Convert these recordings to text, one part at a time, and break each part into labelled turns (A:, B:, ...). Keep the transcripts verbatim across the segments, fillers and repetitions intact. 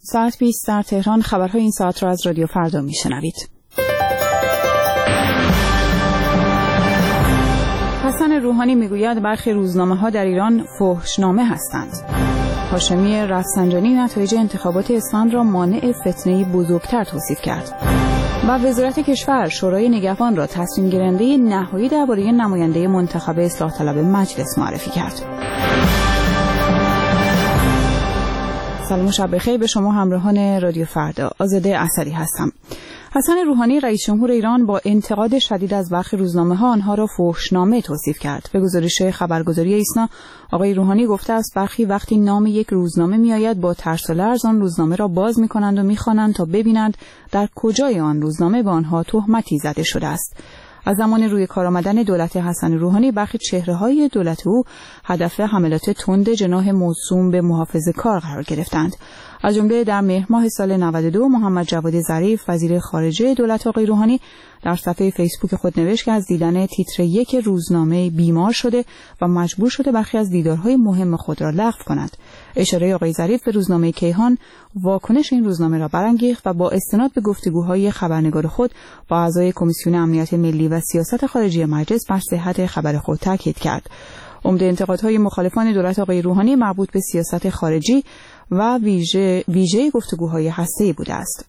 A: ساعت بیست در تهران. خبرهای این ساعت را از رادیو فردا میشنوید. حسن روحانی میگوید برخی روزنامه‌ها در ایران فحشنامه هستند. هاشمی رفسنجانی نتایج انتخابات اسفند را مانع فتنه‌ای بزرگتر توصیف کرد. و وزارت کشور شورای نگهبان را تصمیم گیرنده نهایی درباره نماینده منتخب اصلاح طلب مجلس معرفی کرد. سلام و شب بخیر به شما همراهان رادیو فردا. آزاده اسدی هستم. حسن روحانی رئیس جمهور ایران با انتقاد شدید از برخی روزنامه‌ها آنها را فحشنامه توصیف کرد. به گزارش خبرگزاری ایسنا، آقای روحانی گفته است برخی وقتی نام یک روزنامه میآید با ترس و لرز آن روزنامه را باز می‌کنند و می‌خوانند تا ببینند در کجای آن روزنامه به آنها تهمتی زده شده است. از زمان روی کار آمدن دولت حسن روحانی برخی چهره‌های دولت او هدف حملات تند جناح موسوم به محافظه‌کار قرار گرفتند. از جمله در مهر ماه سال نود و دو محمد جواد ظریف وزیر خارجه دولت آقای روحانی در صفحه فیسبوک خود نوشت که از دیدن تیتر یک روزنامه بیمار شده و مجبور شده برخی از دیدارهای مهم خود را لغو کند. اشاره آقای ظریف به روزنامه کیهان واکنش این روزنامه را برانگیخت و با استناد به گفتگوهای خبرنگار خود با اعضای کمیسیون امنیت ملی و سیاست خارجی مجلس بر صحت خبر خود تاکید کرد. عمده انتقادهای مخالفان دولت آقای روحانی مربوط به سیاست خارجی و ویژه ویژه گفتگوهای هسته‌ای بوده است.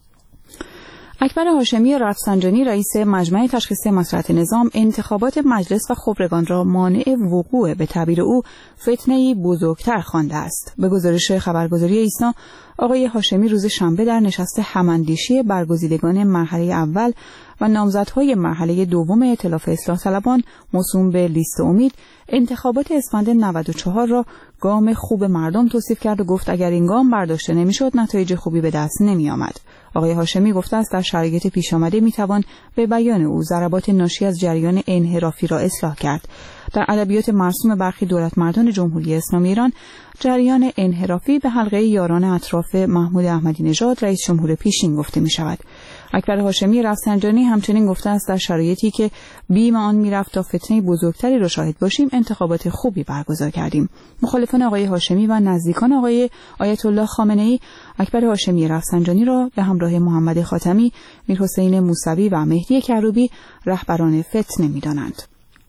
A: اکبر هاشمی رفسنجانی رئیس مجمع تشخیص مصلحت نظام انتخابات مجلس و خبرگان را مانع وقوع به تعبیر او فتنه‌ای بزرگتر خوانده است. به گزارش خبرگزاری ایسنا، آقای هاشمی روز شنبه در نشست هماندیشی برگزیدگان مرحله اول و نامزدهای مرحله دوم ائتلاف اصلاح طلبان موسوم به لیست امید انتخابات اسفند نود و چهار را گام خوب مردم توصیف کرد و گفت اگر این گام برداشته نمیشد نتایج خوبی به دست نمی آمد. آقای هاشمی گفته است در شرایط پیش آمده می توان به بیان او ضربات ناشی از جریان انحرافی را اصلاح کرد. در ادبیات مرسوم برخی دولتمردان جمهوری اسلامی ایران جریان انحرافی به حلقه یاران اطراف محمود احمدی نژاد رئیس جمهور پیشین گفته می شود. اکبر هاشمی رفسنجانی همچنین گفته است در شرایطی که بیم آن میرفت تا فتنه بزرگتری را شاهد باشیم انتخابات خوبی برگزار کردیم. مخالفان آقای هاشمی و نزدیکان آقای آیت الله خامنه‌ای اکبر هاشمی رفسنجانی را به همراه محمد خاتمی، میرحسین موسوی و مهدی کروبی رهبران فتنه می‌دانند.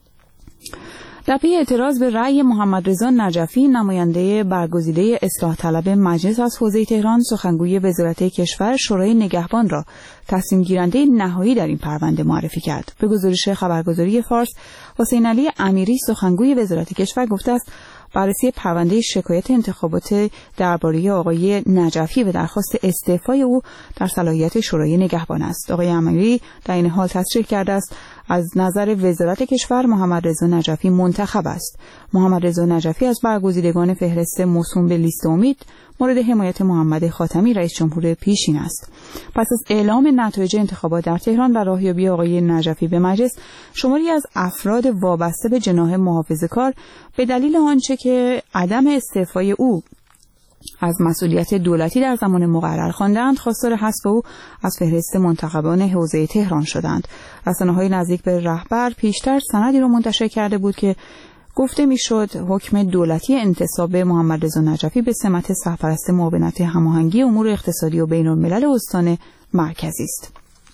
A: در پی اعتراض به رأی محمد رضا نجفی نماینده برگزیده اصلاح طلب مجلس از حوزه تهران، سخنگوی وزارت کشور شورای نگهبان را تصمیم گیرنده نهایی در این پرونده معرفی کرد. به گزارش خبرگزاری فارس، حسین علی امیری سخنگوی وزارت کشور گفته است بررسی پرونده شکایت انتخابات درباره آقای نجفی و درخواست استعفای او در صلاحیت شورای نگهبان است. آقای امیری در این حال تصریح کرده است از نظر وزارت کشور محمد رضا نجفی منتخب است. محمد رضا نجفی از برگزیدگان فهرست موسوم به لیست امید مورد حمایت محمد خاتمی رئیس جمهور پیشین است. پس از اعلام نتایج انتخابات در تهران و راهیابی آقای نجفی به مجلس، شماری از افراد وابسته به جناح محافظه‌کار به دلیل آنچه که عدم استعفای او از مسئولیت دولتی در زمان مقرر خواندند خواستار حذف او از فهرست منتخبان حوزه تهران شدند. رسانه‌های نزدیک به رهبر پیشتر سندی را منتشر کرده بود که گفته میشد حکم دولتی انتصاب محمد رضا نجفی به سمت سرپرست معاونت هماهنگی امور اقتصادی و بین‌الملل استان مرکزی است.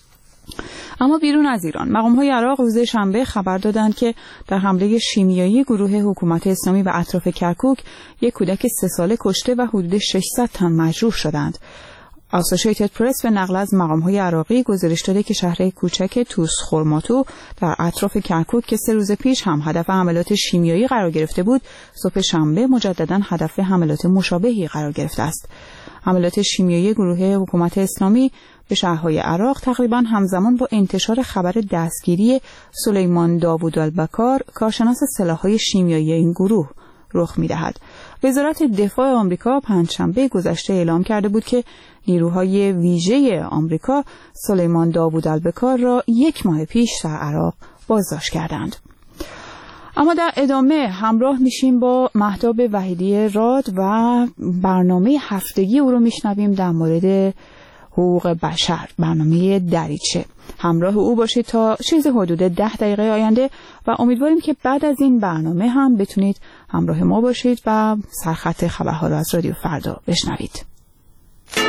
A: اما بیرون از ایران، مقام‌های عراق روز شنبه خبر دادند که در حمله شیمیایی گروه حکومت اسلامی به اطراف کرکوک یک کودک سه ساله کشته و حدود ششصد تن مجروح شدند. آسوشیتد پرس به نقل از مقام‌های عراقی گزارش داده که شهر کوچک توس خورماتو در اطراف کرکوک که سه روز پیش هم هدف حملات شیمیایی قرار گرفته بود، صبح شنبه مجدداً هدف حملات مشابهی قرار گرفته است. حملات شیمیایی گروه حکومت اسلامی به شهرهای عراق تقریباً همزمان با انتشار خبر دستگیری سلیمان داوود البکار، کارشناس سلاح‌های شیمیایی این گروه، رخ می‌دهد. وزارت دفاع آمریکا پنجشنبه گذشته اعلام کرده بود که نیروهای ویژه آمریکا سلیمان داوود البکار را یک ماه پیش در عراق بازداشت کردند. اما در ادامه همراه میشیم با مهتاب وحیدی راد و برنامه هفتگی او رو میشنویم در مورد حقوق بشر، برنامه دریچه. همراه او باشید تا چیز حدود ده دقیقه آینده و امیدواریم که بعد از این برنامه هم بتونید همراه ما باشید و سرخط خبرها را از رادیو فردا بشنوید.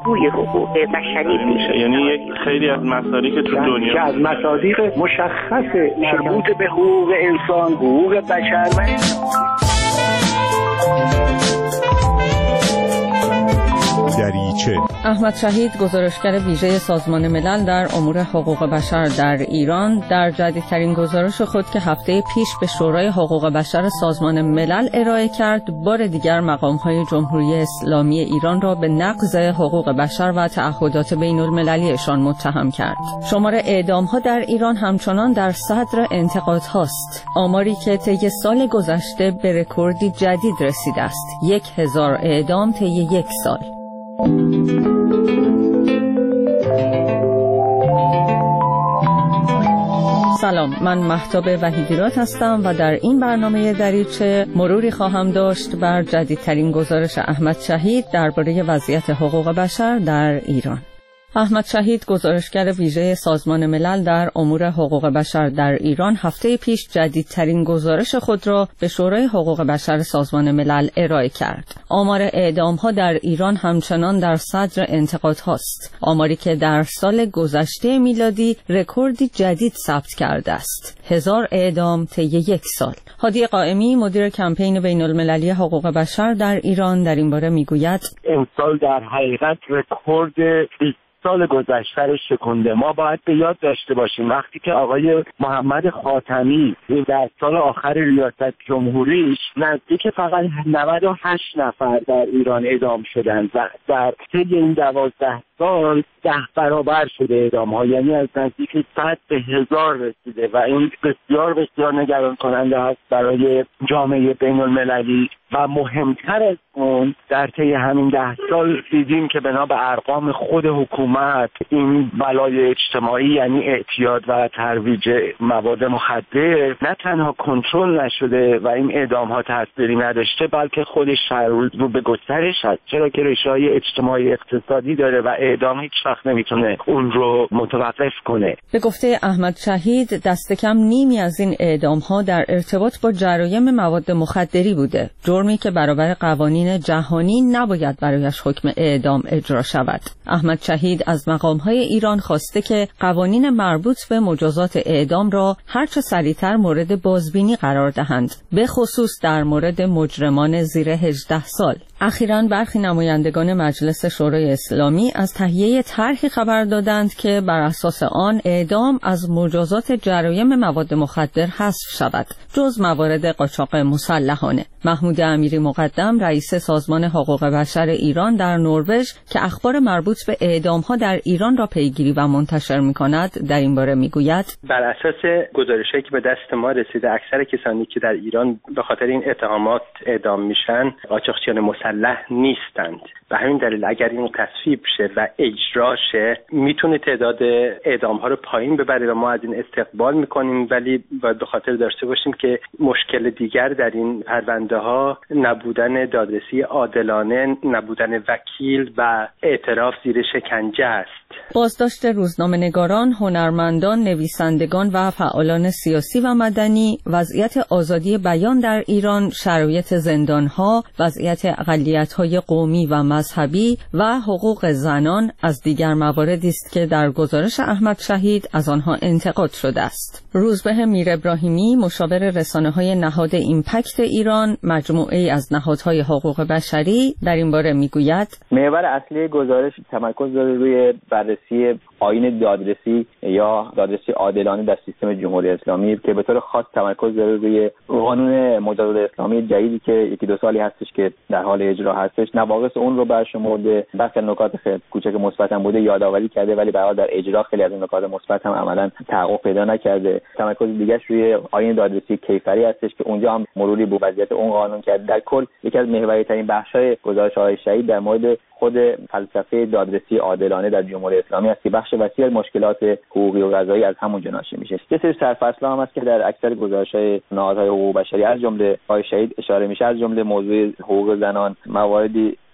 B: بازگوی حقوق بشری میشه.
C: یعنی خیلی از مصادیق تو دنیا
D: که از مصادیق مشخص مربوط به حقوق انسان، حقوق بشر و
E: دریچه.
F: احمد شهید، گزارشگر ویژه سازمان ملل در امور حقوق بشر در ایران، در جدیدترین گزارش خود که هفته پیش به شورای حقوق بشر سازمان ملل ارائه کرد، بار دیگر مقام‌های جمهوری اسلامی ایران را به نقض حقوق بشر و تعهدات بین‌المللیشان متهم کرد. شمار اعدام‌ها در ایران همچنان در صدر انتقادهاست. آماری که طی سال گذشته به رکوردی جدید رسیده است. یک هزار اعدام طی یک سال. سلام، من مهتاب وحیدیراد هستم و در این برنامه دریچه مروری خواهم داشت بر جدیدترین گزارش احمد شهید درباره وضعیت حقوق بشر در ایران. احمد شهید، گزارشگر ویژه سازمان ملل در امور حقوق بشر در ایران، هفته پیش جدیدترین گزارش خود را به شورای حقوق بشر سازمان ملل ارائه کرد. آمار اعدام‌ها در ایران همچنان در صدر انتقادهاست. آماری که در سال گذشته میلادی رکوردی جدید ثبت کرده است. هزار اعدام طی یک سال. هادی قائمی، مدیر کمپین بین‌المللی حقوق بشر در ایران، در این باره میگوید
D: امسال در حقیقت رکورد سال گذشته رو شکنده. ما باید به یاد داشته باشیم وقتی که آقای محمد خاتمی در سال آخر ریاست جمهوریش نزدیک فقط نود و هشت نفر در ایران اعدام شدند و در طی این دوازده سال ده برابر شده اعدام ها، یعنی از نزدیک صد به هزار رسیده و این بسیار بسیار نگران کننده است برای جامعه بین المللی. و مهمتر از اون در طی همین ده سال دیدیم که بنا به ارقام خود حکومت این بلای اجتماعی یعنی اعتیاد و ترویج مواد مخدر نه تنها کنترل نشده و این اعدام ها تأثیری نداشته، بلکه خودش رو به گسترش هست، چرا که ریشه‌های اجتماعی اقتصادی داره و اعدام هیچ وقت نمیتونه اون رو متوقف کنه.
F: به گفته احمد شهید، دست کم نیمی از این اعدام ها در ارتباط با جرایم مواد مخدری بوده، جرمی که برابر قوانین جهانی نباید برایش حکم اعدام اجرا شود. احمد شهید از مقام‌های ایران خواسته که قوانین مربوط به مجازات اعدام را هرچه سریعتر مورد بازبینی قرار دهند، به خصوص در مورد مجرمان زیر هجده سال. اخیراً برخی نمایندگان مجلس شورای اسلامی از تهیه طرحی خبر دادند که بر اساس آن اعدام از مجازات جرایم مواد مخدر حذف شود، جز موارد قاچاق مسلحانه. محمود امیری مقدم، رئیس سازمان حقوق بشر ایران در نروژ که اخبار مربوط به اعدام‌ها در ایران را پیگیری و منتشر می‌کند، در این باره می‌گوید
G: بر اساس گزارش‌هایی که به دست ما رسیده، اکثر کسانی که در ایران به خاطر این اتهامات اعدام میشن قاچاقچیان مسلح نیستند و همین دلیل اگر این تصویب شه و اجرا شه میتونه تعداد اعدام‌ها رو پایین ببره و ما از این استقبال می‌کنیم، ولی باید به خاطر داشته باشیم که مشکل دیگر در این پرونده ها نبودن دادرسی عادلانه، نبودن وکیل و اعتراف زیر شکنجه است.
F: بازداشت روزنامه‌نگاران، هنرمندان، نویسندگان و فعالان سیاسی و مدنی، وضعیت آزادی بیان در ایران، شرایط زندان‌ها، وضعیت اقلیت‌های قومی و مذهبی و حقوق زنان از دیگر مواردی است که در گزارش احمد شهید از آنها انتقاد شده است. روزبه میر ابراهیمی، مشاور رسانه‌های نهاد ایمپکت ایران، مجموعه‌ای از نهادهای حقوق بشری، در این باره میگوید
H: محور اصلی گزارش تمرکز داره روی بررسی آیین دادرسی یا دادرسی عادلانه در سیستم جمهوری اسلامی که به طور خاص تمرکز داره روی قانون مجازات اسلامی جدیدی که یکی دو سالی هستش که در حال اجرا هستش. نواقص اون رو برشمرده، بخش نکات خیلی کوچک مثبت هم بوده یادآوری کرده، ولی به هر حال در اجرا خیلی از این نکات مثبت هم عملاً تحقق پیدا نکرده. تمرکز دیگه‌اش روی آیین دادرسی کیفری هستش که اونجا هم مروری به وضعیت اون قانون کرده. در کل یکی از محوری‌ترین بخش‌های گزارش آقای شهید در مورد خود فلسفه دادرسی عادلانه در جمهوری اسلامی است که بخش وسیع از مشکلات حقوقی و قضایی از همونجا ناشی میشه. یه سری سرفصل‌ها هم هست که در اکثر گزارش‌های نهادهای حقوق بشری از جمله آقای شهید اشاره میشه، از جمله موضوع حقوق زنان، مواردی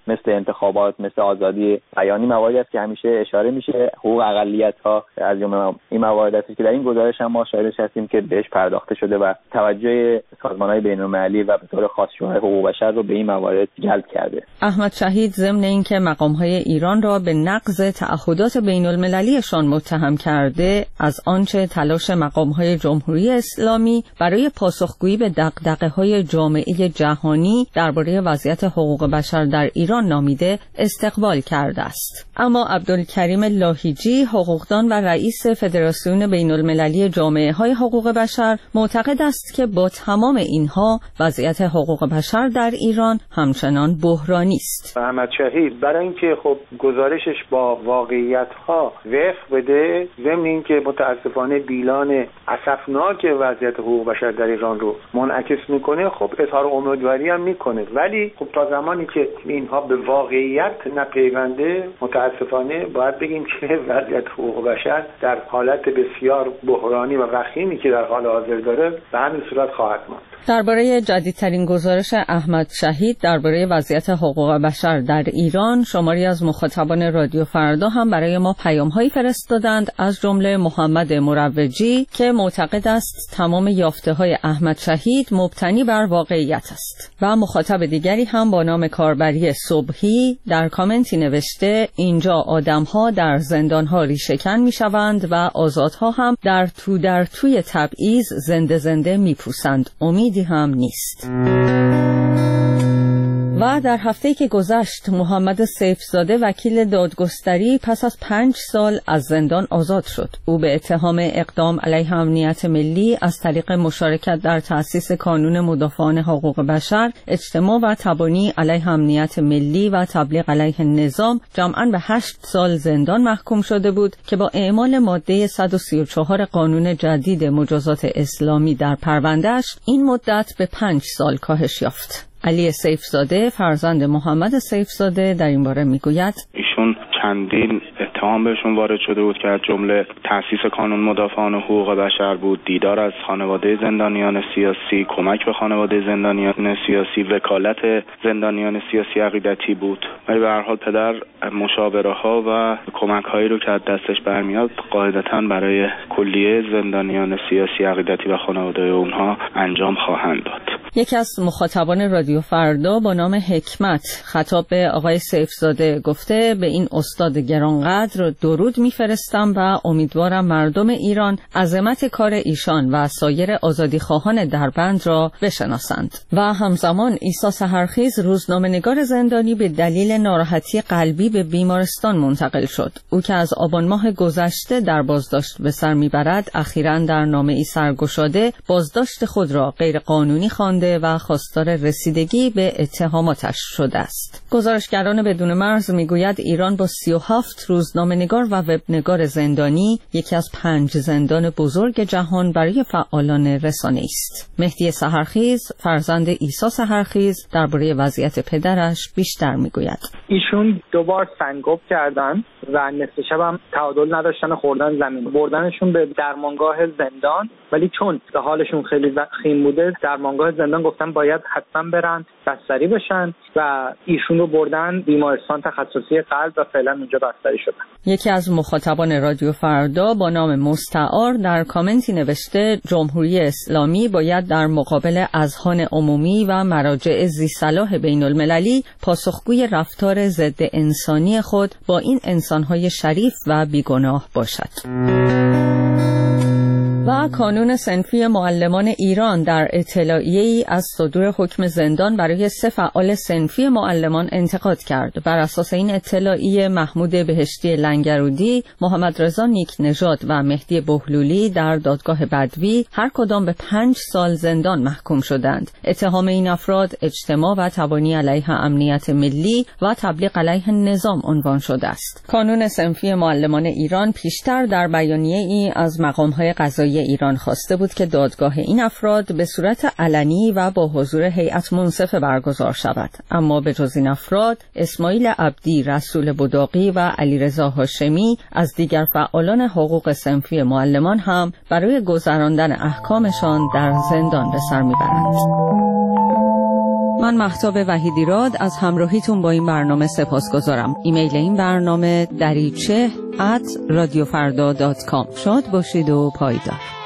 H: مثل انتخابات، مثل آزادی بیانی مواردی است که همیشه اشاره میشه. حقوق اقلیت‌ها از جمله این موارد است که در این گزارش هم ما شاهدش هستیم که بهش پرداخته شده و توجه سازمان‌های بین‌المللی و به طور خاص شورای حقوق بشر رو به این موارد جلب کرده.
F: احمد شهید ضمن اینکه مقام‌های ایران را به نقض تعهدات بین‌المللیشان متهم کرده، از آنچه تلاش مقام‌های جمهوری اسلامی برای پاسخگویی به دغدغه‌های جامعه جهانی درباره وضعیت حقوق بشر در ایران نامیده استقبال کرده است. اما عبدالکریم لاهیجی، حقوقدان و رئیس فدراسیون بین‌المللی جامعه‌های حقوق بشر، معتقد است که با تمام اینها وضعیت حقوق بشر در ایران همچنان بحرانی است.
I: احمد شهید برای اینکه خب گزارشش با واقعیت‌ها وفق بده، ضمن اینکه متاسفانه بیلان اسفناک وضعیت حقوق بشر در ایران رو منعکس میکنه، خب اظهار امیدواری هم میکنه، ولی خب تا زمانی که اینها به واقعیت نپیونده، متاسفانه باید بگیم که وضعیت حقوق بشر در حالت بسیار بحرانی و وخیمی که در حال حاضر داره به همین صورت خواهد ماند.
F: درباره جدیدترین گزارش احمد شهید درباره وضعیت حقوق بشر در ایران، شماری از مخاطبان رادیو فردا هم برای ما پیام‌هایی فرستادند، از جمله محمد مروجی که معتقد است تمام یافته‌های احمد شهید مبتنی بر واقعیت است، و مخاطب دیگری هم با نام کاربری صبحی در کامنتی نوشته اینجا آدم‌ها در زندان‌ها ریشه‌کن می‌شوند و آزادها هم در تو در توی تبعیض زنده زنده می‌پوسند، امیدی هم نیست. و در هفته‌ای که گذشت محمد سیفزاده وکیل دادگستری پس از پنج سال از زندان آزاد شد. او به اتهام اقدام علیه امنیت ملی از طریق مشارکت در تأسیس کانون مدافعان حقوق بشر، اجتماع و تبانی علیه امنیت ملی و تبلیغ علیه نظام جمعاً به هشت سال زندان محکوم شده بود که با اعمال ماده صد و سی و چهار قانون جدید مجازات اسلامی در پروندهش این مدت به پنج سال کاهش یافت. علی سیفزاده فرزند محمد سیفزاده در این باره میگوید
C: ایشون چندین اتهام بهشون وارد شده بود که از جمله تأسیس کانون مدافعان حقوق بشر بود، دیدار از خانواده زندانیان سیاسی، کمک به خانواده زندانیان سیاسی، وکالت زندانیان سیاسی عقیدتی بود. ولی به هر حال پدر مشاوره ها و کمک هایی رو که از دستش برمیاد قاعدتاً برای کلیه زندانیان سیاسی عقیدتی و خانواده اونها انجام خواهند داد.
F: یکی از مخاطبان رادیو فردا با نام حکمت خطاب به آقای سیفزاده گفته به این استاد گرانقدر درود میفرستم و امیدوارم مردم ایران عظمت کار ایشان و سایر آزادیخواهان دربند را بشناسند. و همزمان عیسی سحرخیز روزنامه‌نگار زندانی به دلیل ناراحتی قلبی به بیمارستان منتقل شد. او که از آبان ماه گذشته در بازداشت به سر میبرد، اخیراً در نامه‌ای سرگشاده بازداشت خود را غیرقانونی خوانده و خواستار رسیدگی به اتهاماتش شده است. گزارشگران بدون مرز میگوید ایران با سی و هفت روزنامه‌نگار و وبنگار زندانی یکی از پنج زندان بزرگ جهان برای فعالان رسانه است. مهدی سحرخیز فرزند عیسی سحرخیز درباره وضعیت پدرش بیشتر میگوید.
J: ایشون دوبار سنگاب کردن و نصف شب هم تعادل نداشتن خوردن زمین، بردنشون به درمانگاه زندان، ولی چون به حالشون خیلی وخیم بوده درمانگاه زندان گفتن باید حتما برن بستری بشن و ایشون رو بردن بیمارستان تخصصی قلب و فعلا اونجا بستری شدن.
F: یکی از مخاطبان رادیو فردا با نام مستعار در کامنتی نوشته جمهوری اسلامی باید در مقابل اذهان عمومی و مراجع ذی‌صلاح بین المللی پاسخگوی رفتار ضد انسانی خود با این انسانهای شریف و بیگناه باشد. و کانون صنفی معلمان ایران در اطلاعیه‌ای از صدور حکم زندان برای سه فعال صنفی معلمان انتقاد کرد. بر اساس این اطلاعیه محمود بهشتی لنگرودی، محمد رضا نیکنژاد و مهدی بهلولی در دادگاه بدوی هر کدام به پنج سال زندان محکوم شدند. اتهام این افراد اجتماع و تبانی علیه امنیت ملی و تبلیغ علیه نظام عنوان شده است. کانون صنفی معلمان ایران پیشتر در بیانیه‌ای از مقام‌های قضایی ایران خواسته بود که دادگاه این افراد به صورت علنی و با حضور هیئت منصفه برگزار شود، اما به جز این افراد اسماعیل عبدی، رسول بداقی و علیرضا هاشمی از دیگر فعالان حقوق صنفی معلمان هم برای گذراندن احکامشان در زندان به سر میبرند. من مهتاب وحیدیراد از همراهیتون با این برنامه سپاسگزارم. ایمیل این برنامه دریچه ات رادیو فردا دات کام. شاد باشید و پایدار.